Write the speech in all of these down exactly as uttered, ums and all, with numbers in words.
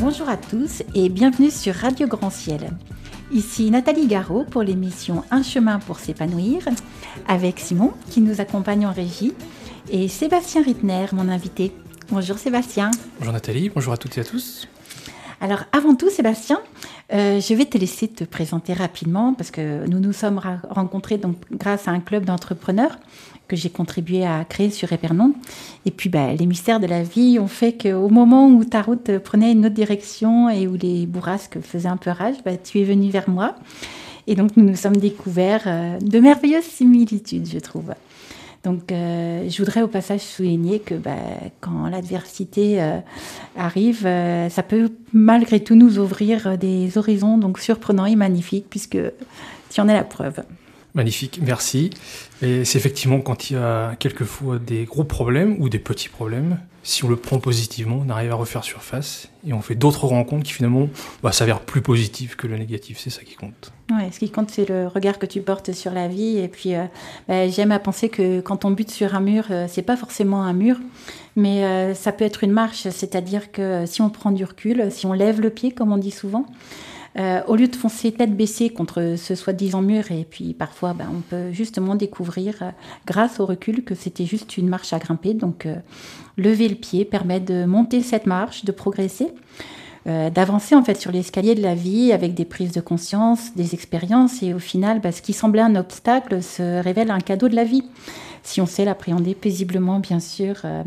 Bonjour à tous et bienvenue sur Radio Grand Ciel. Ici Nathalie Garot pour l'émission Un chemin pour s'épanouir avec Simon qui nous accompagne en régie et Sébastien Rittner, mon invité. Bonjour Sébastien. Bonjour Nathalie, bonjour à toutes et à tous. Alors avant tout Sébastien, euh, je vais te laisser te présenter rapidement parce que nous nous sommes ra- rencontrés donc, grâce à un club d'entrepreneurs que j'ai contribué à créer sur Épernon. Et puis, bah, les mystères de la vie ont fait qu'au moment où ta route prenait une autre direction et où les bourrasques faisaient un peu rage, bah, tu es venu vers moi. Et donc, nous nous sommes découverts euh, de merveilleuses similitudes, je trouve. Donc, euh, je voudrais au passage souligner que bah, quand l'adversité euh, arrive, euh, ça peut malgré tout nous ouvrir des horizons donc, surprenants et magnifiques, puisque tu en es la preuve. Magnifique, merci. Et c'est effectivement quand il y a quelquefois des gros problèmes ou des petits problèmes, si on le prend positivement, on arrive à refaire surface et on fait d'autres rencontres qui finalement bah, s'avèrent plus positives que le négatif. C'est ça qui compte. Ouais, ce qui compte, c'est le regard que tu portes sur la vie. Et puis, euh, bah, j'aime à penser que quand on bute sur un mur, euh, c'est pas forcément un mur, mais euh, ça peut être une marche. C'est-à-dire que si on prend du recul, si on lève le pied, comme on dit souvent, Euh, au lieu de foncer tête baissée contre ce soi-disant mur, et puis parfois ben, on peut justement découvrir euh, grâce au recul que c'était juste une marche à grimper. Donc euh, lever le pied permet de monter cette marche, de progresser, euh, d'avancer en fait sur l'escalier de la vie avec des prises de conscience, des expériences, et au final ben, ce qui semblait un obstacle se révèle un cadeau de la vie si on sait l'appréhender paisiblement bien sûr. euh,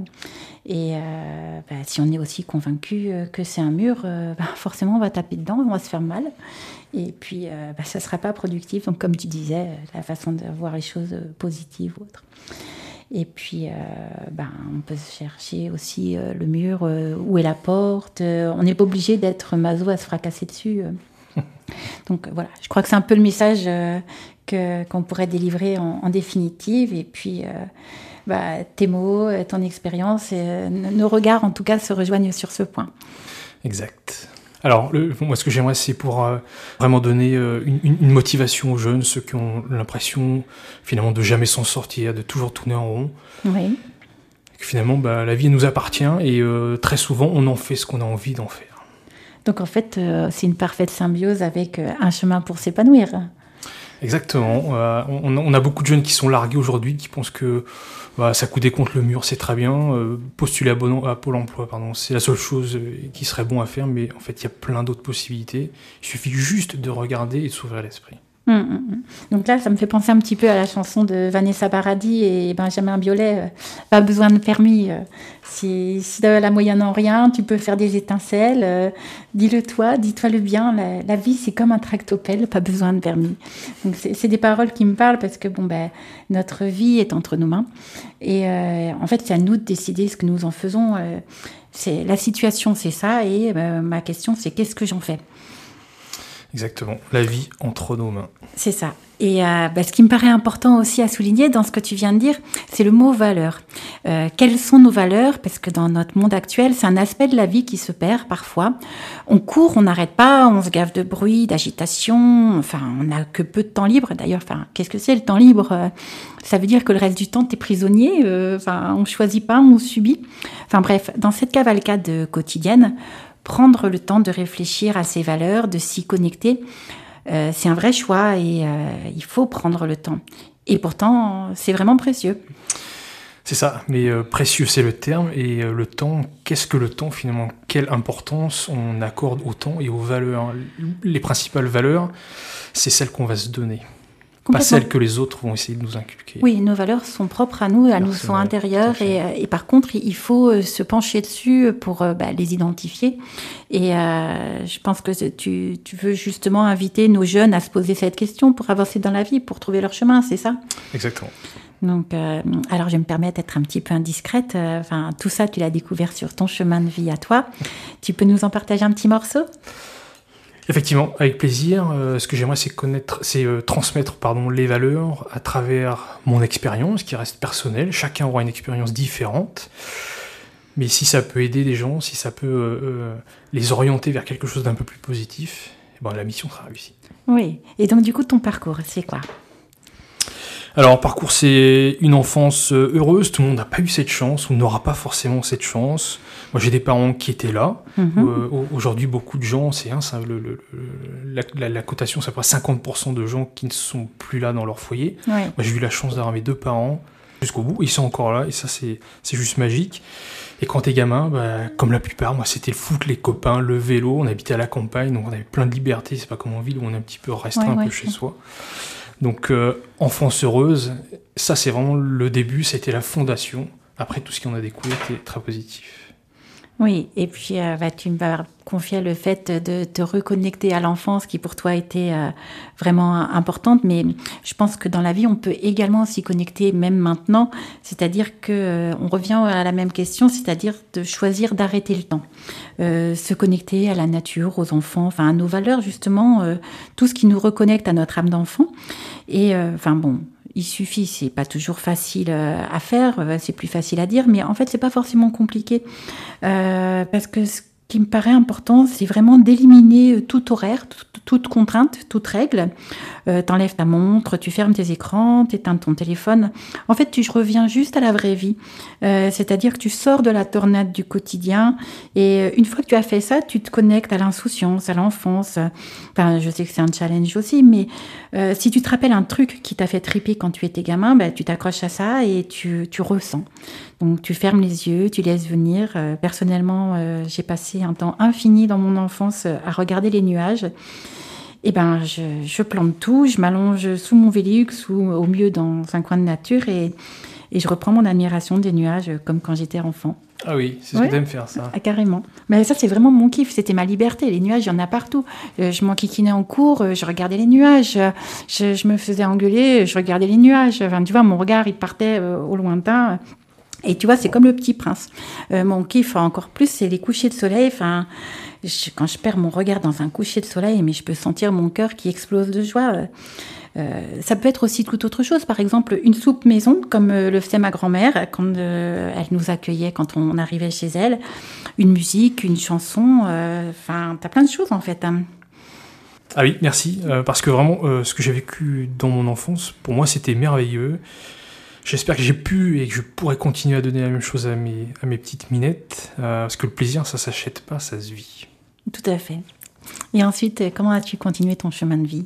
Et euh, bah, si on est aussi convaincu euh, que c'est un mur, euh, bah, forcément on va taper dedans, on va se faire mal. Et puis euh, bah, ça ne sera pas productif. Donc comme tu disais, la façon de voir les choses euh, positives ou autres. Et puis euh, bah, on peut chercher aussi euh, le mur, euh, où est la porte. Euh, on n'est pas obligé d'être maso à se fracasser dessus. Euh. Donc euh, voilà, je crois que c'est un peu le message euh, que, qu'on pourrait délivrer en, en définitive. Et puis... Euh, Bah, tes mots, ton expérience, et euh, nos regards en tout cas se rejoignent sur ce point. Exact. Alors, le, moi, ce que j'aimerais, c'est pour euh, vraiment donner euh, une, une motivation aux jeunes, ceux qui ont l'impression finalement de jamais s'en sortir, de toujours tourner en rond. Oui. Que finalement, bah, la vie nous appartient et euh, très souvent, on en fait ce qu'on a envie d'en faire. Donc en fait, euh, c'est une parfaite symbiose avec euh, un chemin pour s'épanouir. Exactement. Euh, on, on a beaucoup de jeunes qui sont largués aujourd'hui, qui pensent que bah, s'accouder contre le mur, c'est très bien. Euh, postuler à, bon, à Pôle emploi, pardon, c'est la seule chose qui serait bon à faire. Mais en fait, il y a plein d'autres possibilités. Il suffit juste de regarder et de s'ouvrir l'esprit. Mmh, mmh. Donc là, ça me fait penser un petit peu à la chanson de Vanessa Paradis et Benjamin Biolay, euh, pas besoin de permis. Euh, si, si t'as la moyenne en rien, tu peux faire des étincelles. Euh, dis-le toi, dis-toi le bien. La, la vie, c'est comme un tractopelle, pas besoin de permis. Donc c'est, c'est des paroles qui me parlent parce que bon, ben, notre vie est entre nos mains. Et euh, en fait, c'est à nous de décider ce que nous en faisons. Euh, c'est, la situation, c'est ça. Et euh, ma question, c'est qu'est-ce que j'en fais ? Exactement, la vie entre nos mains. C'est ça. Et euh, bah, ce qui me paraît important aussi à souligner dans ce que tu viens de dire, c'est le mot valeur. Euh, quelles sont nos valeurs ? Parce que dans notre monde actuel, c'est un aspect de la vie qui se perd parfois. On court, on n'arrête pas, on se gave de bruit, d'agitation. Enfin, on n'a que peu de temps libre. D'ailleurs, enfin, qu'est-ce que c'est le temps libre ? euh, Ça veut dire que le reste du temps, t'es prisonnier. Euh, enfin, on choisit pas, on subit. Enfin bref, dans cette cavalcade quotidienne, prendre le temps de réfléchir à ses valeurs, de s'y connecter, euh, c'est un vrai choix et euh, il faut prendre le temps. Et pourtant, c'est vraiment précieux. C'est ça, mais euh, précieux c'est le terme, et euh, le temps, qu'est-ce que le temps finalement ? Quelle importance on accorde au temps et aux valeurs ? Les principales valeurs, c'est celles qu'on va se donner. Pas celles que les autres vont essayer de nous inculquer. Oui, nos valeurs sont propres à nous, elles nous sont intérieures. Et, et par contre, il faut se pencher dessus pour bah, les identifier. Et euh, je pense que tu, tu veux justement inviter nos jeunes à se poser cette question pour avancer dans la vie, pour trouver leur chemin, c'est ça ? Exactement. Donc, euh, alors je vais me permettre d'être un petit peu indiscrète. Enfin, tout ça, tu l'as découvert sur ton chemin de vie à toi. Tu peux nous en partager un petit morceau ? Effectivement, avec plaisir. Euh, ce que j'aimerais, c'est connaître, c'est euh, transmettre, pardon, les valeurs à travers mon expérience, qui reste personnelle. Chacun aura une expérience différente. Mais si ça peut aider des gens, si ça peut euh, euh, les orienter vers quelque chose d'un peu plus positif, eh ben, la mission sera réussie. Oui. Et donc, du coup, ton parcours, c'est quoi ? Alors, parcours, c'est une enfance heureuse. Tout le monde n'a pas eu cette chance, ou n'aura pas forcément cette chance. Moi, j'ai des parents qui étaient là. Mm-hmm. Euh, aujourd'hui, beaucoup de gens, c'est hein, ça, le, le, le, la, la, la cotation, c'est à peu près cinquante pour cent de gens qui ne sont plus là dans leur foyer. Ouais. Moi, j'ai eu la chance d'avoir mes deux parents jusqu'au bout. Ils sont encore là, et ça, c'est, c'est juste magique. Et quand t'es gamin, bah, comme la plupart, moi, c'était le foot, les copains, le vélo. On habitait à la campagne, donc on avait plein de liberté. C'est pas comme en ville où on est un petit peu restreint ouais, un ouais, peu chez ouais. soi. Donc, euh, enfance heureuse, ça, c'est vraiment le début, c'était la fondation. Après, tout ce qui en a découlé était très positif. Oui, et puis euh, bah, tu m'as confié le fait de te reconnecter à l'enfance qui pour toi était euh, vraiment importante, mais je pense que dans la vie, on peut également s'y connecter même maintenant, c'est-à-dire que euh, on revient à la même question, c'est-à-dire de choisir d'arrêter le temps, euh, se connecter à la nature, aux enfants, enfin à nos valeurs justement, euh, tout ce qui nous reconnecte à notre âme d'enfant. Et enfin euh, bon. Il suffit, c'est pas toujours facile à faire, c'est plus facile à dire, mais en fait, c'est pas forcément compliqué. Euh, parce que ce qui me paraît important, c'est vraiment d'éliminer tout horaire, toute, toute contrainte, toute règle. Euh, t'enlèves ta montre, tu fermes tes écrans, t'éteins ton téléphone. En fait, tu reviens juste à la vraie vie. Euh, c'est-à-dire que tu sors de la tornade du quotidien et une fois que tu as fait ça, tu te connectes à l'insouciance, à l'enfance. Enfin, je sais que c'est un challenge aussi, mais euh, si tu te rappelles un truc qui t'a fait triper quand tu étais gamin, bah, tu t'accroches à ça et tu, tu ressens. Donc, tu fermes les yeux, tu laisses venir. Euh, personnellement, euh, j'ai passé un temps infini dans mon enfance à regarder les nuages. Et ben, je, je plante tout, je m'allonge sous mon Vélux ou au mieux dans un coin de nature et, et je reprends mon admiration des nuages comme quand j'étais enfant. Ah oui, c'est ce ouais. que t'aimes faire, ça. Ah, carrément. Mais ça, c'est vraiment mon kiff, c'était ma liberté. Les nuages, il y en a partout. Euh, je m'enquiquinais en cours, euh, je regardais les nuages, je, je me faisais engueuler, je regardais les nuages. Enfin, tu vois, mon regard, il partait euh, au lointain. Et tu vois, c'est comme le Petit Prince. Euh, mon kiff encore plus, c'est les couchers de soleil. Enfin, je, quand je perds mon regard dans un coucher de soleil, mais je peux sentir mon cœur qui explose de joie. Euh, ça peut être aussi tout autre chose. Par exemple, une soupe maison, comme euh, le faisait ma grand-mère quand euh, elle nous accueillait quand on arrivait chez elle. Une musique, une chanson. Enfin, euh, t'as plein de choses en fait. Hein. Ah oui, merci. Euh, parce que vraiment, euh, ce que j'ai vécu dans mon enfance, pour moi, c'était merveilleux. J'espère que j'ai pu et que je pourrai continuer à donner la même chose à mes, à mes petites minettes, euh, parce que le plaisir, ça s'achète pas, ça se vit. Tout à fait. Et ensuite, comment as-tu continué ton chemin de vie ?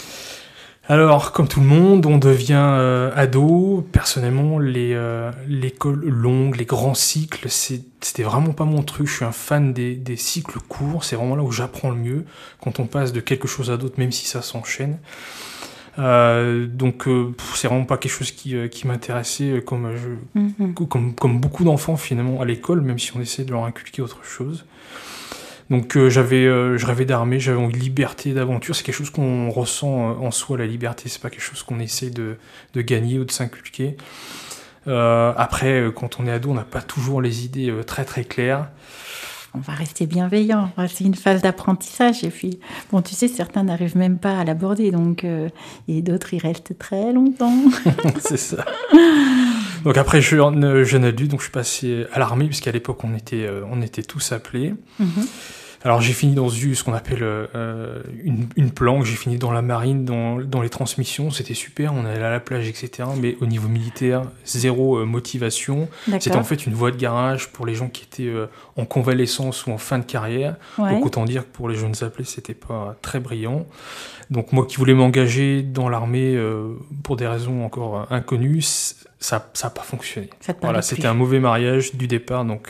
Alors, comme tout le monde, on devient euh, ado. Personnellement, les, euh, l'école longue, les grands cycles, c'est, c'était vraiment pas mon truc. Je suis un fan des, des cycles courts. C'est vraiment là où j'apprends le mieux, quand on passe de quelque chose à d'autre, même si ça s'enchaîne. Euh, donc euh, c'est vraiment pas quelque chose qui, euh, qui m'intéressait comme, je, mm-hmm. comme, comme beaucoup d'enfants finalement à l'école, même si on essaie de leur inculquer autre chose. Donc euh, j'avais, euh, je rêvais d'armée, j'avais envie de liberté, d'aventure. C'est quelque chose qu'on ressent euh, en soi, la liberté. C'est pas quelque chose qu'on essaie de, de gagner ou de s'inculquer. Euh, après, euh, quand on est ado, on n'a pas toujours les idées euh, très très claires. On va rester bienveillant. C'est une phase d'apprentissage. Et puis, bon, tu sais, certains n'arrivent même pas à l'aborder. Donc, euh, et d'autres, ils restent très longtemps. C'est ça. Donc après, je suis jeune adulte, donc je suis passé à l'armée, puisqu'à l'époque, on était, euh, on était tous appelés. Mm-hmm. Alors j'ai fini dans ce qu'on appelle euh, une, une planque, j'ai fini dans la marine, dans, dans les transmissions, c'était super, on allait à la plage, et cetera. Mais au niveau militaire, zéro euh, motivation. D'accord. C'était en fait une voie de garage pour les gens qui étaient euh, en convalescence ou en fin de carrière. Ouais. Donc autant dire que pour les jeunes appelés, c'était pas très brillant. Donc moi qui voulais m'engager dans l'armée euh, pour des raisons encore inconnues, ça n'a pas fonctionné. Voilà, c'était plus. Un mauvais mariage du départ, donc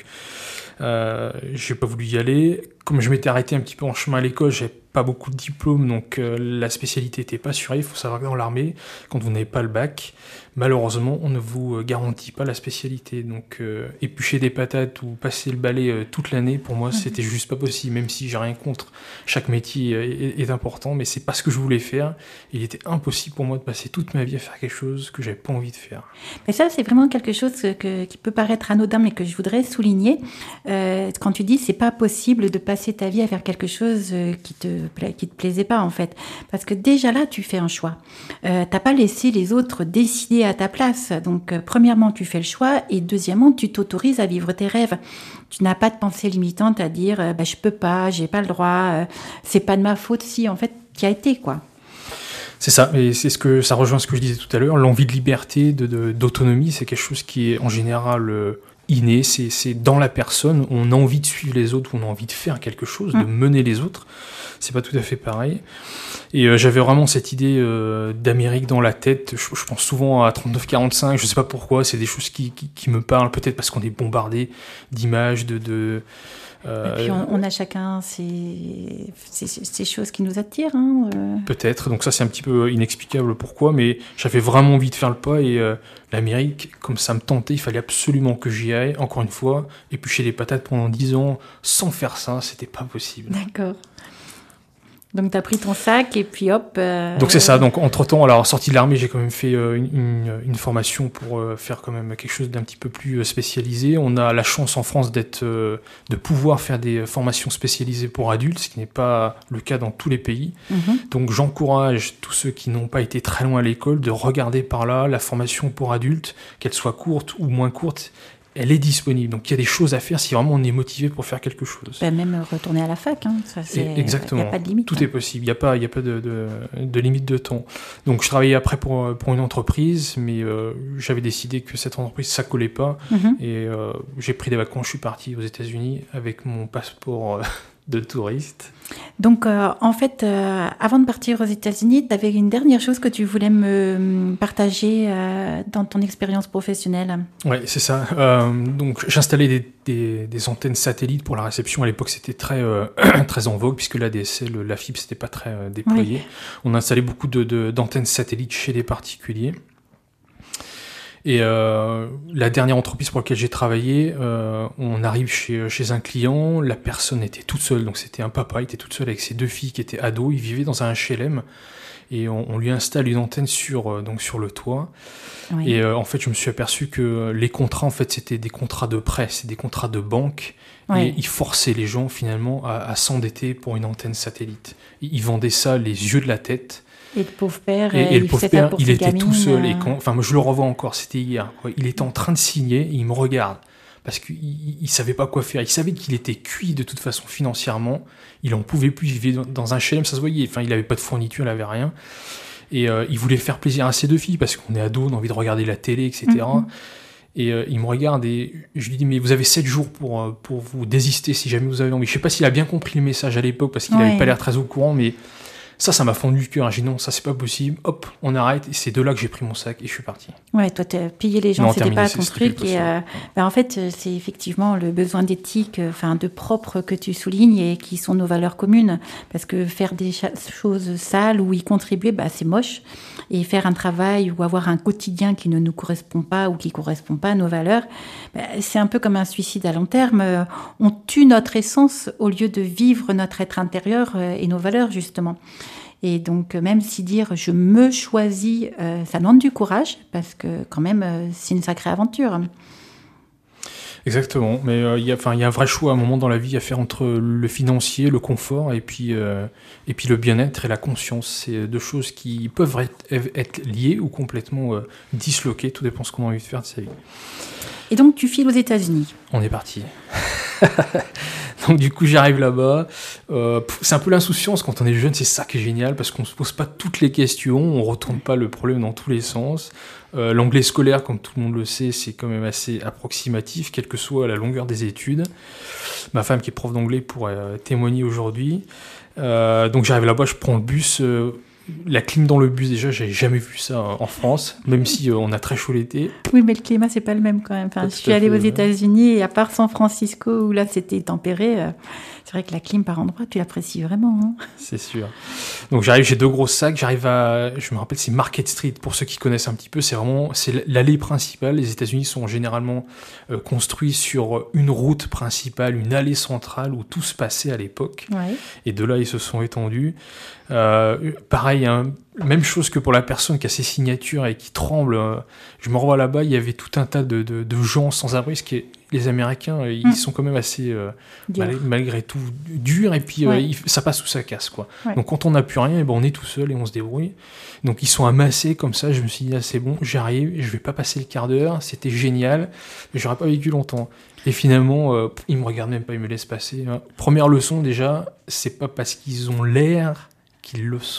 euh, j'ai pas voulu y aller. Comme je m'étais arrêté un petit peu en chemin à l'école, j'avais pas beaucoup de diplômes, donc euh, la spécialité était pas assurée. Il faut savoir que dans l'armée, quand vous n'avez pas le bac, malheureusement, on ne vous garantit pas la spécialité. Donc euh, éplucher des patates ou passer le balai euh, toute l'année, pour moi, mmh. c'était juste pas possible. Même si j'ai rien contre, chaque métier est, est important, mais c'est pas ce que je voulais faire. Il était impossible pour moi de passer toute ma vie à faire quelque chose que j'avais pas envie de faire. Mais ça, c'est vraiment quelque chose que, qui peut paraître anodin, mais que je voudrais souligner. Euh, quand tu dis c'est pas possible de passer ta vie à faire quelque chose qui te qui te plaisait pas en fait, parce que déjà là tu fais un choix. Euh, t'as pas laissé les autres décider à ta place. Donc euh, premièrement tu fais le choix et deuxièmement tu t'autorises à vivre tes rêves. Tu n'as pas de pensée limitante à dire euh, bah je peux pas, j'ai pas le droit, euh, c'est pas de ma faute. Si en fait tu y as été quoi. C'est ça, et c'est ce que ça rejoint ce que je disais tout à l'heure. L'envie de liberté, de, de d'autonomie, c'est quelque chose qui est en général euh, inné, c'est, c'est dans la personne, on a envie de suivre les autres, on a envie de faire quelque chose, mmh. de mener les autres. C'est pas tout à fait pareil. Et euh, j'avais vraiment cette idée euh, d'Amérique dans la tête. Je, je pense souvent à trente-neuf quarante-cinq, je sais pas pourquoi, c'est des choses qui, qui, qui me parlent, peut-être parce qu'on est bombardé d'images, de... de euh... Et puis on, on a chacun ces, ces, ces choses qui nous attirent. Hein, euh... Peut-être, donc ça c'est un petit peu inexplicable pourquoi, mais j'avais vraiment envie de faire le pas et euh, l'Amérique, comme ça me tentait, il fallait absolument que j'y aille, encore une fois, éplucher les patates pendant dix ans, sans faire ça, c'était pas possible. D'accord. Donc, tu as pris ton sac et puis hop... Euh... Donc, c'est ça. Donc, entre-temps, alors, sorti de l'armée, j'ai quand même fait euh, une, une, une formation pour euh, faire quand même quelque chose d'un petit peu plus euh, spécialisé. On a la chance en France d'être, euh, de pouvoir faire des formations spécialisées pour adultes, ce qui n'est pas le cas dans tous les pays. Mm-hmm. Donc, j'encourage tous ceux qui n'ont pas été très loin à l'école de regarder par là la formation pour adultes, qu'elle soit courte ou moins courte. Elle est disponible, donc il y a des choses à faire si vraiment on est motivé pour faire quelque chose. Ben même retourner à la fac, hein. Ça, c'est... Exactement. Il n'y a pas de limite. Tout hein. est possible, il n'y a pas, il y a pas de, de, de limite de temps. Donc je travaillais après pour, pour une entreprise, mais euh, j'avais décidé que cette entreprise, ça ne collait pas. Mm-hmm. Et euh, j'ai pris des vacances, je suis parti aux États-Unis avec mon passeport... Euh, de touristes. Donc, euh, en fait, euh, avant de partir aux États-Unis, tu avais une dernière chose que tu voulais me partager euh, dans ton expérience professionnelle. Oui, c'est ça. Euh, donc, j'installais des, des, des antennes satellites pour la réception. À l'époque, c'était très, euh, très en vogue, puisque l'A D S L, la fibre, c'était pas très euh, déployé. Oui. On installait beaucoup de, de, d'antennes satellites chez les particuliers. Et euh, la dernière entreprise pour laquelle j'ai travaillé, euh, on arrive chez, chez un client, la personne était toute seule, donc c'était un papa, il était toute seule avec ses deux filles qui étaient ados, il vivait dans un H L M, et on, on lui installe une antenne sur, euh, donc sur le toit. Oui. Et euh, en fait, je me suis aperçu que les contrats, en fait, c'était des contrats de prêt, c'est des contrats de banque, oui. Et ils forçaient les gens finalement à, à s'endetter pour une antenne satellite. Ils vendaient ça les yeux de la tête. Et le pauvre père, et, et le pauvre père, il était gamines, tout seul. euh... Et quand, enfin, moi, je le revois encore, c'était hier. Quoi. Il était en train de signer et il me regarde. Parce qu'il ne savait pas quoi faire. Il savait qu'il était cuit de toute façon financièrement. Il n'en pouvait plus. Il vivait dans un H L M, ça se voyait. Enfin, il n'avait pas de fourniture, il n'avait rien. Et euh, il voulait faire plaisir à ses deux filles parce qu'on est ados, on a envie de regarder la télé, et cetera. Mm-hmm. Et euh, il me regarde et je lui dis, mais vous avez sept jours pour, euh, pour vous désister si jamais vous avez envie. Je ne sais pas s'il a bien compris le message à l'époque parce qu'il n'avait ouais. pas l'air très au courant, mais... Ça, ça m'a fendu le cœur. J'ai dit non, ça c'est pas possible. Hop, on arrête. Et c'est de là que j'ai pris mon sac et je suis parti. Ouais, toi, t'as pillé les gens, non, c'était terminé, pas ton truc. Et euh, bah, en fait, c'est effectivement le besoin d'éthique, enfin de propre que tu soulignes et qui sont nos valeurs communes. Parce que faire des choses sales ou y contribuer, bah, c'est moche. Et faire un travail ou avoir un quotidien qui ne nous correspond pas ou qui correspond pas à nos valeurs, bah, c'est un peu comme un suicide à long terme. On tue notre essence au lieu de vivre notre être intérieur et nos valeurs, justement. Et donc, même si dire « je me choisis euh, », ça demande du courage, parce que quand même, euh, c'est une sacrée aventure. Exactement, mais il euh, y, y a un vrai choix à un moment dans la vie à faire entre le financier, le confort, et puis, euh, et puis le bien-être et la conscience. C'est deux choses qui peuvent être, être liées ou complètement euh, disloquées, tout dépend de ce qu'on a envie de faire de sa vie. Et donc, tu files aux États-Unis. On est parti. Donc du coup j'arrive là-bas, euh, c'est un peu l'insouciance quand on est jeune, c'est ça qui est génial parce qu'on se pose pas toutes les questions, on retourne pas le problème dans tous les sens. Euh, l'anglais scolaire, comme tout le monde le sait, c'est quand même assez approximatif, quelle que soit la longueur des études. Ma femme qui est prof d'anglais pourrait euh, témoigner aujourd'hui. Euh, donc j'arrive là-bas, je prends le bus. Euh, La clim dans le bus, déjà, j'avais jamais vu ça en France, même si euh, on a très chaud l'été. Oui, mais le climat, c'est pas le même quand même. Enfin, je suis allée aux États-Unis et à part San Francisco, où là, c'était tempéré, euh, c'est vrai que la clim par endroit, tu l'apprécies vraiment. Hein. C'est sûr. Donc, j'arrive, j'ai deux gros sacs, j'arrive à, je me rappelle, c'est Market Street, pour ceux qui connaissent un petit peu, c'est vraiment, c'est l'allée principale. Les États-Unis sont généralement euh, construits sur une route principale, une allée centrale où tout se passait à l'époque. Ouais. Et de là, ils se sont étendus. Euh, pareil, hein, même chose que pour la personne qui a ses signatures et qui tremble. Euh, je me revois là-bas, il y avait tout un tas de, de, de gens sans abri, ce qui est, les Américains, ils mmh. sont quand même assez, euh, mal, malgré tout, durs, et puis ouais. euh, il, ça passe ou ça casse, quoi. Ouais. Donc quand on n'a plus rien, et ben, on est tout seul et on se débrouille. Donc ils sont amassés comme ça, je me suis dit, ah, c'est bon, j'arrive, je vais pas passer le quart d'heure, c'était génial, mais j'aurais pas vécu longtemps. Et finalement, euh, ils me regardent même pas, ils me laissent passer. Hein. Première leçon déjà, c'est pas parce qu'ils ont l'air qu'ils le sont.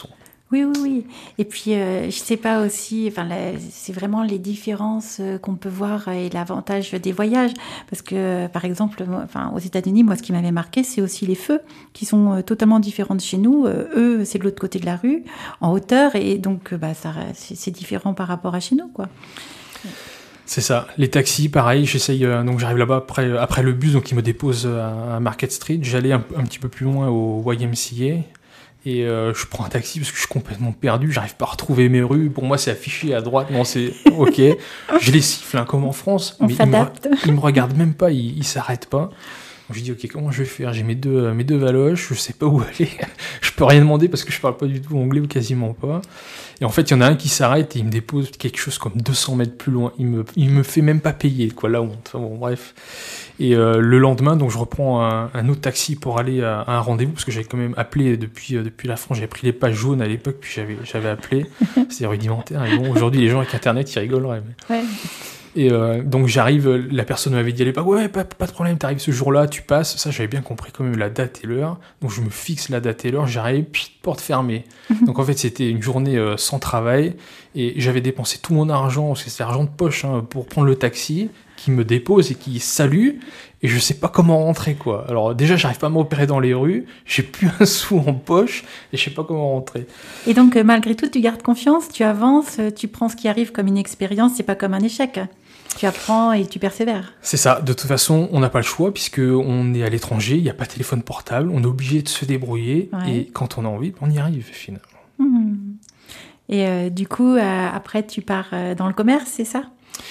Oui, oui, oui. Et puis, euh, je sais pas aussi, enfin, la- c'est vraiment les différences euh, qu'on peut voir et l'avantage des voyages. Parce que, par exemple, moi, enfin, aux États-Unis, moi, ce qui m'avait marqué, c'est aussi les feux qui sont euh, totalement différents de chez nous. Euh, eux, c'est de l'autre côté de la rue, en hauteur, et donc, euh, bah, ça, c'est, c'est différent par rapport à chez nous, quoi. C'est ça. Les taxis, pareil, j'essaye, euh, donc j'arrive là-bas après, après le bus, donc il me dépose à, à Market Street. J'allais un, un petit peu plus loin au Y M C A. Et euh, je prends un taxi parce que je suis complètement perdu, j'arrive pas à retrouver mes rues. Pour moi, c'est affiché à droite. Non, c'est ok. Je les siffle, hein, comme en France. On mais s'adapte. Ils me, me regardent même pas, ils, ils s'arrêtent pas. Donc, je dis, ok, comment je vais faire? J'ai mes deux, mes deux valoches, je sais pas où aller. Je peux rien demander parce que je parle pas du tout anglais ou quasiment pas. Et en fait, il y en a un qui s'arrête et il me dépose quelque chose comme deux cents mètres plus loin. Il me, il me fait même pas payer, quoi, la honte. Enfin, bon, bref. Et euh, le lendemain, donc je reprends un, un autre taxi pour aller à, à un rendez-vous parce que j'avais quand même appelé depuis euh, depuis la France. J'avais pris les pages jaunes à l'époque, puis j'avais j'avais appelé. C'est rudimentaire. Et bon, aujourd'hui, les gens avec Internet, ils rigoleraient. Mais... Ouais. Et euh, donc j'arrive, la personne m'avait dit à l'époque, ouais, pas, pas de problème, t'arrives ce jour-là, tu passes. Ça, j'avais bien compris quand même la date et l'heure. Donc je me fixe la date et l'heure, j'arrive, puis porte fermée. Donc en fait, c'était une journée euh, sans travail et j'avais dépensé tout mon argent, parce que c'est l'argent de poche, hein, pour prendre le taxi qui me dépose et qui salue. Et je sais pas comment rentrer, quoi. Alors déjà, j'arrive pas à me repérer dans les rues, j'ai plus un sou en poche et je sais pas comment rentrer. Et donc, euh, malgré tout, tu gardes confiance, tu avances, euh, tu prends ce qui arrive comme une expérience, c'est pas comme un échec. Tu apprends et tu persévères. C'est ça. De toute façon, on n'a pas le choix puisque on est à l'étranger, il n'y a pas de téléphone portable, on est obligé de se débrouiller Ouais. et quand on a envie, on y arrive finalement. Mmh. Et euh, du coup, euh, après, tu pars euh, dans le commerce, c'est ça ?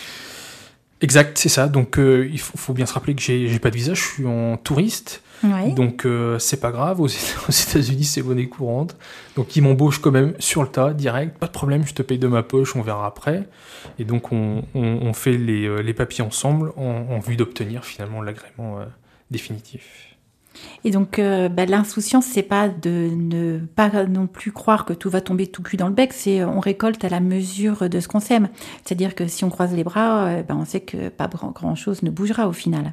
Exact, c'est ça. Donc euh, il faut, faut bien se rappeler que j'ai, j'ai pas de visa, je suis en touriste. Ouais. Donc euh, c'est pas grave, aux, aux États-Unis c'est monnaie courante. Donc ils m'embauchent quand même sur le tas, direct, pas de problème, je te paye de ma poche, on verra après. Et donc on, on, on fait les, euh, les papiers ensemble en, en vue d'obtenir finalement l'agrément euh, définitif. Et donc, euh, bah, l'insouciance, c'est pas de ne pas non plus croire que tout va tomber tout cul dans le bec, c'est on récolte à la mesure de ce qu'on sème. C'est-à-dire que si on croise les bras, euh, bah, on sait que pas grand-chose ne bougera au final.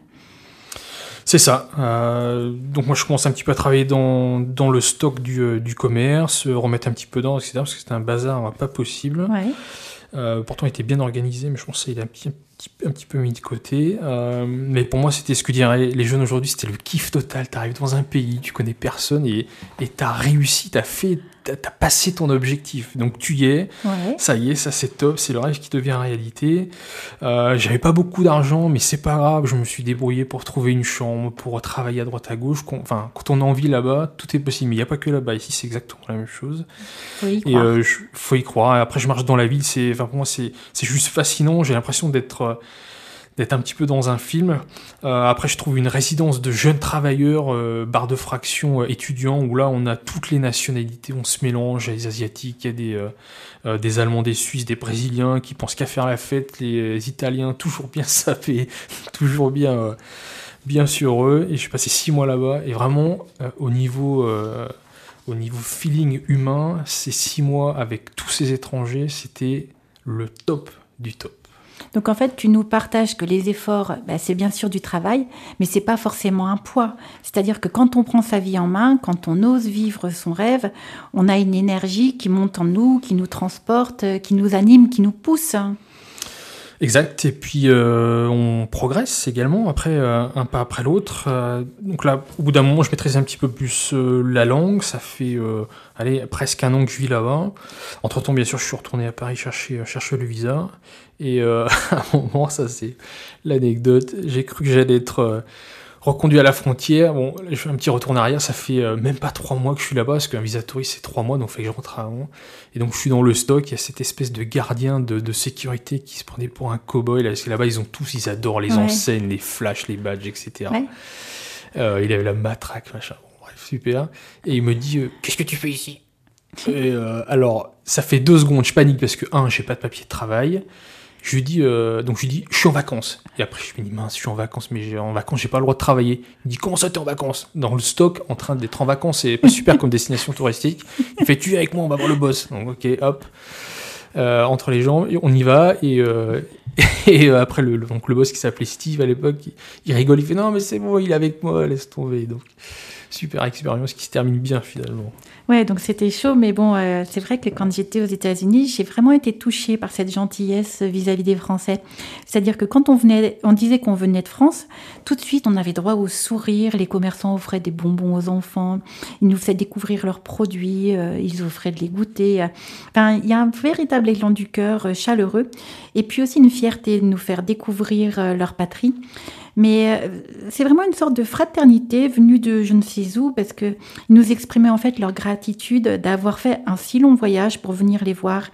C'est ça. Euh, donc moi je commence un petit peu à travailler dans, dans le stock du, euh, du commerce, euh, remettre un petit peu d'ordre, et cetera. Parce que c'était un bazar pas possible. Ouais. Euh, pourtant il était bien organisé, mais je pense qu'il a un petit, un petit, un petit peu mis de côté. Euh, mais pour moi c'était ce que diraient les jeunes aujourd'hui, c'était le kiff total. T'arrives dans un pays, tu connais personne et, et t'as réussi, t'as fait... T'as, t'as passé ton objectif, donc tu y es, Ouais. ça y est, ça c'est top, c'est le rêve qui devient réalité. Euh, j'avais pas beaucoup d'argent, mais c'est pas grave, je me suis débrouillé pour trouver une chambre, pour travailler à droite à gauche. Enfin, quand on a envie là-bas, tout est possible, mais il n'y a pas que là-bas, ici c'est exactement la même chose. Faut y Et croire. euh, je, faut y croire. Après, je marche dans la ville, c'est, enfin pour moi c'est, c'est juste fascinant. J'ai l'impression d'être euh, d'être un petit peu dans un film. Euh, après, je trouve une résidence de jeunes travailleurs, euh, barre de fractions euh, étudiants, où là, on a toutes les nationalités, on se mélange, il y a des Asiatiques, il y a des, euh, euh, des Allemands, des Suisses, des Brésiliens, qui pensent qu'à faire la fête, les Italiens, toujours bien sapés, toujours bien, euh, bien sur eux. Et je suis passé six mois là-bas, et vraiment, euh, au niveau... Euh, au niveau feeling humain, ces six mois avec tous ces étrangers, c'était le top du top. Donc en fait, tu nous partages que les efforts, bah, c'est bien sûr du travail, mais c'est pas forcément un poids. C'est-à-dire que quand on prend sa vie en main, quand on ose vivre son rêve, on a une énergie qui monte en nous, qui nous transporte, qui nous anime, qui nous pousse. Exact, et puis euh, on progresse également, après euh, un pas après l'autre. Euh, donc là, au bout d'un moment, je maîtrise un petit peu plus euh, la langue. Ça fait euh, allez, presque un an que je vis là-bas. Entre-temps, bien sûr, je suis retourné à Paris chercher, chercher le visa. Et euh, à un moment, ça c'est l'anecdote, j'ai cru que j'allais être... Euh, reconduit à la frontière. Bon, je fais un petit retour en arrière, ça fait euh, même pas trois mois que je suis là-bas, parce qu'un visa touriste c'est trois mois, donc il fait que je rentre avant. Et donc je suis dans le stock, il y a cette espèce de gardien de, de sécurité qui se prenait pour un cow-boy, là, parce que là-bas ils ont tous, ils adorent les Ouais. enseignes, les flashs, les badges, et cetera. Ouais. Euh, il avait la matraque, machin, bon, bref, super. Et il me dit, euh, qu'est-ce que tu fais ici? Et euh, alors, ça fait deux secondes, je panique, parce que un, j'ai pas de papier de travail. Je lui dis, euh, donc je lui dis, je suis en vacances. Et après, je me dis, mince, je suis en vacances, mais j'ai, en vacances, j'ai pas le droit de travailler. Il me dit, comment ça, t'es en vacances? Dans le stock, en train d'être en vacances, c'est pas super comme destination touristique. Il fait, tu viens avec moi, on va voir le boss. Donc, ok, hop. Euh, entre les jambes, on y va. Et, euh, et après, le, donc, le boss qui s'appelait Steve à l'époque, il, il rigole, il fait, non, mais c'est bon, il est avec moi, laisse tomber. Donc, super expérience qui se termine bien finalement. Ouais, donc c'était chaud, mais bon, euh, c'est vrai que quand j'étais aux États-Unis, j'ai vraiment été touchée par cette gentillesse vis-à-vis des Français. C'est-à-dire que quand on venait, on disait qu'on venait de France, tout de suite on avait droit au sourire. Les commerçants offraient des bonbons aux enfants, ils nous faisaient découvrir leurs produits, euh, ils offraient de les goûter. Enfin, il y a un véritable élan du cœur euh, chaleureux, et puis aussi une fierté de nous faire découvrir euh, leur patrie. Mais euh, c'est vraiment une sorte de fraternité venue de je ne sais où, parce qu'ils nous exprimaient en fait leur gratitude d'avoir fait un si long voyage pour venir les voir.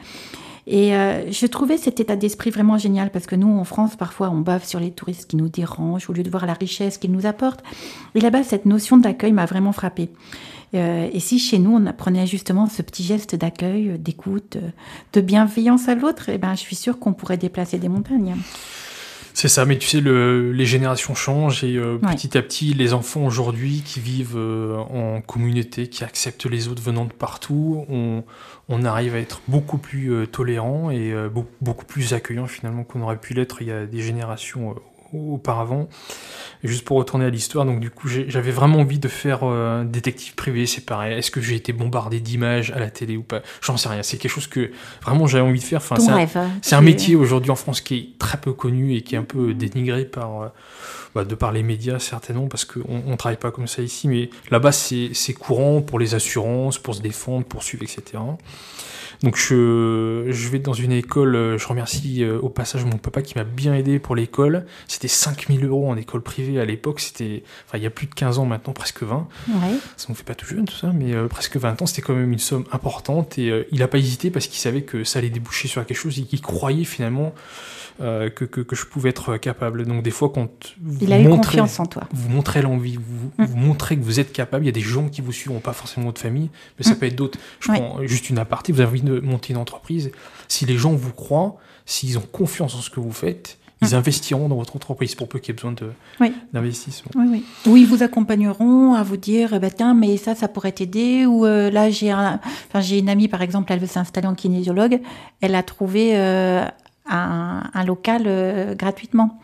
Et euh, je trouvais cet état d'esprit vraiment génial, parce que nous, en France, parfois, on bave sur les touristes qui nous dérangent au lieu de voir la richesse qu'ils nous apportent. Et là-bas, cette notion d'accueil m'a vraiment frappée. Euh, et si chez nous, on apprenait justement ce petit geste d'accueil, d'écoute, de bienveillance à l'autre, eh ben, je suis sûre qu'on pourrait déplacer des montagnes. C'est ça, mais tu sais, le, les générations changent et euh, Ouais. petit à petit, les enfants aujourd'hui qui vivent euh, en communauté, qui acceptent les autres venant de partout, on, on arrive à être beaucoup plus euh, tolérants et euh, beaucoup, beaucoup plus accueillants finalement qu'on aurait pu l'être il y a des générations euh, auparavant. Et juste pour retourner à l'histoire, donc du coup, j'ai, j'avais vraiment envie de faire euh, détective privé, c'est pareil. Est-ce que j'ai été bombardé d'images à la télé ou pas ? J'en sais rien. C'est quelque chose que vraiment j'avais envie de faire. Enfin, Ton c'est un, rêve. hein. c'est un Tu- métier aujourd'hui en France qui est très peu connu et qui est un peu dénigré par, euh, bah, de par les médias certainement, parce qu'on on travaille pas comme ça ici. Mais là-bas, c'est, c'est courant pour les assurances, pour se défendre, poursuivre, et cetera. Donc je, je vais dans une école, je remercie euh, au passage mon papa qui m'a bien aidé pour l'école. C'était cinq mille euros en école privée à l'époque, c'était, enfin il y a plus de quinze ans maintenant, presque vingt. Ouais. Ça ne fait pas tout jeune tout ça, mais euh, presque vingt ans, c'était quand même une somme importante et euh, il n'a pas hésité parce qu'il savait que ça allait déboucher sur quelque chose et qu'il croyait finalement euh, que, que, que je pouvais être capable. Donc des fois quand vous Il a eu montrez, confiance en toi. vous montrez l'envie, vous, Mm. vous montrez que vous êtes capable, il y a des gens qui vous suivent, pas forcément votre famille, mais ça Mm. peut être d'autres. Je Ouais. prends juste une aparté, vous avez envie de monter une entreprise, si les gens vous croient, s'ils ont confiance en ce que vous faites, ils Mm. investiront dans votre entreprise pour peu qu'il y ait besoin de, Oui. d'investissement. Oui, oui. Ou ils vous accompagneront à vous dire, eh ben, tiens, mais ça, ça pourrait t'aider. Ou euh, là, j'ai, un, enfin, j'ai une amie, par exemple, elle veut s'installer en kinésiologue. Elle a trouvé euh, un, un local euh, gratuitement.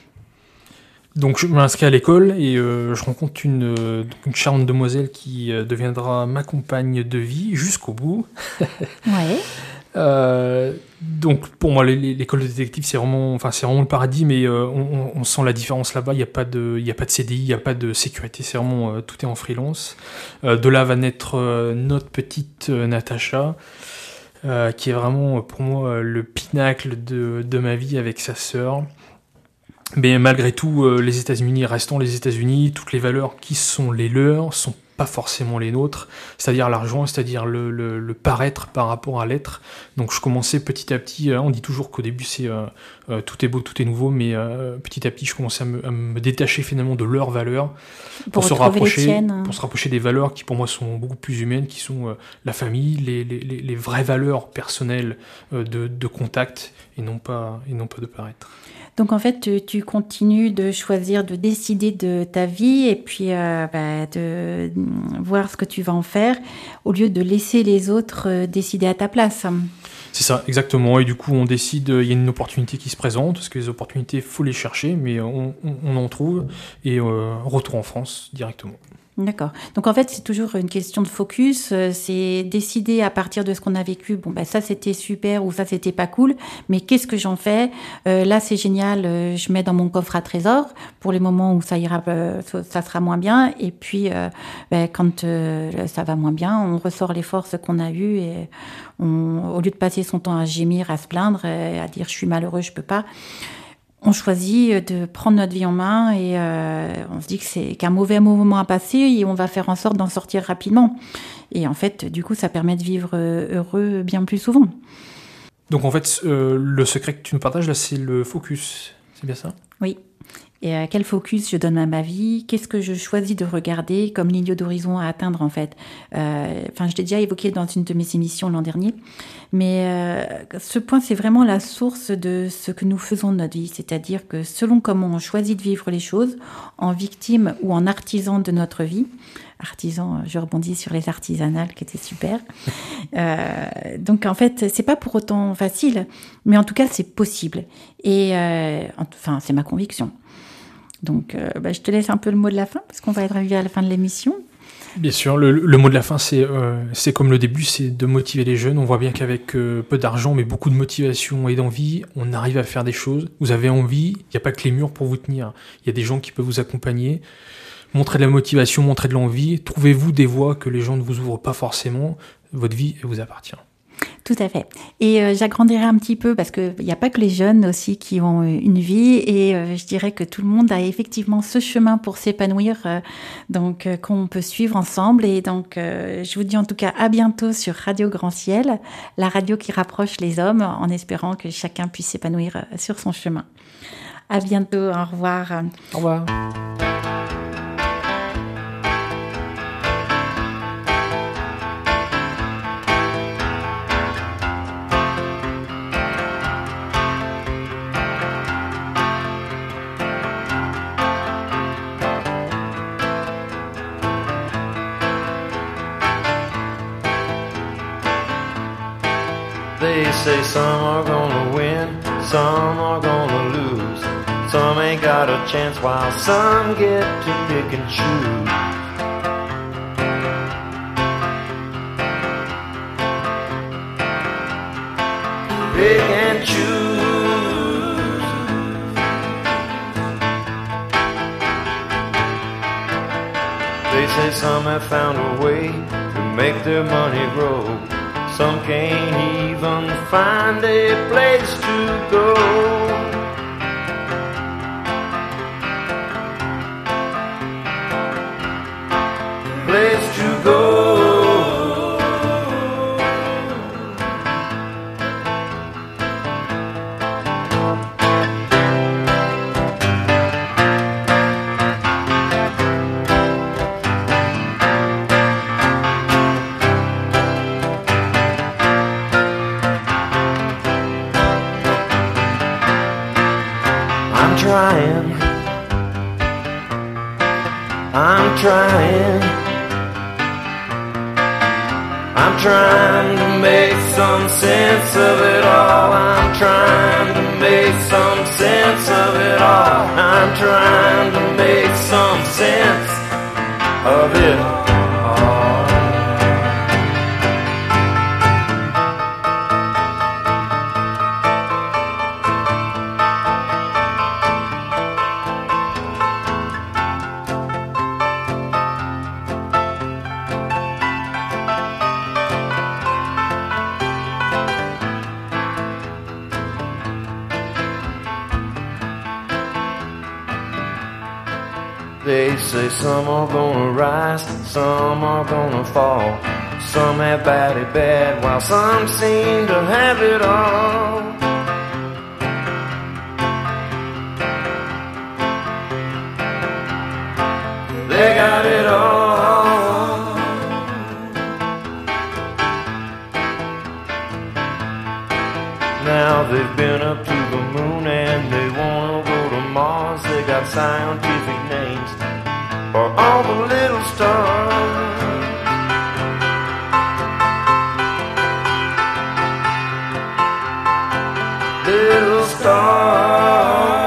Donc je m'inscris à l'école et euh, je rencontre une, euh, une charmante demoiselle qui euh, deviendra ma compagne de vie jusqu'au bout. Ouais. Euh, donc pour moi les- les- l'école de détective c'est vraiment, enfin c'est vraiment le paradis, mais euh, on, on sent la différence là-bas. Il n'y a pas de, il y a pas de C D I, il n'y a pas de sécurité. C'est vraiment euh, tout est en freelance. Euh, de là va naître euh, notre petite euh, Natacha, euh, qui est vraiment euh, pour moi euh, le pinacle de, de ma vie avec sa sœur. Mais malgré tout, euh, les États-Unis restant les États-Unis, toutes les valeurs qui sont les leurs sont pas forcément les nôtres, c'est-à-dire l'argent, c'est-à-dire le, le, le paraître par rapport à l'être. Donc je commençais petit à petit, euh, on dit toujours qu'au début c'est euh, euh, tout est beau, tout est nouveau, mais euh, petit à petit je commençais à me, à me détacher finalement de leurs valeurs pour, Pour se retrouver les rapprocher, tiennes. pour se rapprocher des valeurs qui pour moi sont beaucoup plus humaines, qui sont euh, la famille, les, les, les, les vraies valeurs personnelles euh, de, de contact et non pas, et non pas de paraître. Donc en fait, tu, tu continues de choisir, de décider de ta vie et puis euh, bah, de mm, voir ce que tu vas en faire au lieu de laisser les autres euh, décider à ta place. C'est ça, exactement. Et du coup, on décide, il y a une opportunité qui se présente, parce que les opportunités, il faut les chercher, mais on, on, on en trouve, et euh, retour en France directement. D'accord. Donc en fait, c'est toujours une question de focus. euh, C'est décider à partir de ce qu'on a vécu. Bon, ben ça c'était super ou ça c'était pas cool. Mais qu'est-ce que j'en fais ? Euh, Là, c'est génial. euh, je mets dans mon coffre à trésor pour les moments où ça ira, euh, ça ça sera moins bien. Et puis, euh, ben, quand euh, ça va moins bien, on ressort les forces qu'on a eues et on, au lieu de passer son temps à gémir, à se plaindre, euh, à dire je suis malheureux, je peux pas. On choisit de prendre notre vie en main et euh, on se dit que c'est qu'un mauvais moment à passer et on va faire en sorte d'en sortir rapidement. Et en fait, du coup, ça permet de vivre heureux bien plus souvent. Donc en fait, euh, le secret que tu nous partages là, c'est le focus. C'est bien ça ? Oui. Et à quel focus je donne à ma vie ? Qu'est-ce que je choisis de regarder comme ligne d'horizon à atteindre en fait ? euh, Enfin, je l'ai déjà évoqué dans une de mes émissions l'an dernier, mais euh, ce point, c'est vraiment la source de ce que nous faisons de notre vie. C'est-à-dire que selon comment on choisit de vivre les choses, en victime ou en artisan de notre vie, artisan, je rebondis sur les artisanales qui étaient super. Euh, donc en fait, c'est pas pour autant facile, mais en tout cas, c'est possible. Et euh, enfin, c'est ma conviction. Donc, euh, bah, je te laisse un peu le mot de la fin, parce qu'on va être arrivé à la fin de l'émission. Bien sûr, le, le mot de la fin, c'est euh, c'est comme le début, c'est de motiver les jeunes. On voit bien qu'avec euh, peu d'argent, mais beaucoup de motivation et d'envie, on arrive à faire des choses. Vous avez envie, il n'y a pas que les murs pour vous tenir. Il y a des gens qui peuvent vous accompagner. Montrez de la motivation, montrez de l'envie. Trouvez-vous des voies que les gens ne vous ouvrent pas forcément. Votre vie, elle vous appartient. Tout à fait. Et euh, j'agrandirai un petit peu parce qu'il n'y a pas que les jeunes aussi qui ont une vie et euh, je dirais que tout le monde a effectivement ce chemin pour s'épanouir euh, donc euh, qu'on peut suivre ensemble. Et donc euh, je vous dis en tout cas à bientôt sur Radio Grand Ciel, la radio qui rapproche les hommes en espérant que chacun puisse s'épanouir euh, sur son chemin. À bientôt, au revoir. Au revoir. They say some are gonna win, some are gonna lose. Some ain't got a chance while some get to pick and choose. Pick and choose. They say some have found a way to make their money grow. Some can't even find a place to go. Place to go. I'm trying, I'm trying, I'm trying to make some sense of it all. I'm trying to make some sense of it all. I'm trying to make some sense of it all. They say some are gonna rise, some are gonna fall. Some have bad it bad, while some seem to have it all. They got it all. Now they've been up to the moon and they wanna go to Mars. They got scientific names for all the little stars. Little stars.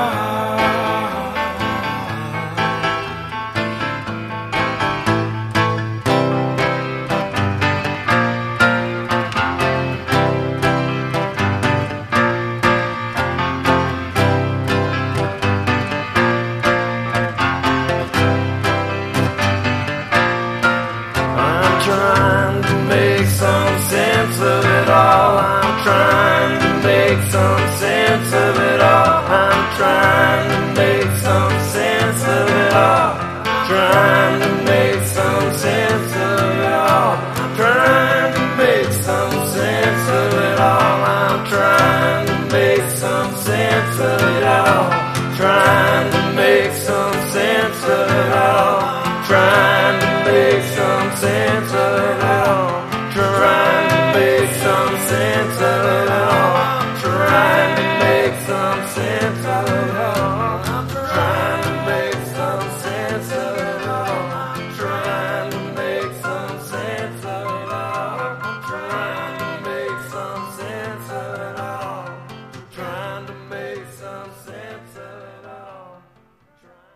Trying to make some sense of it all. I'm trying to make some sense of it all. I'm trying to make some sense of it all. Trying to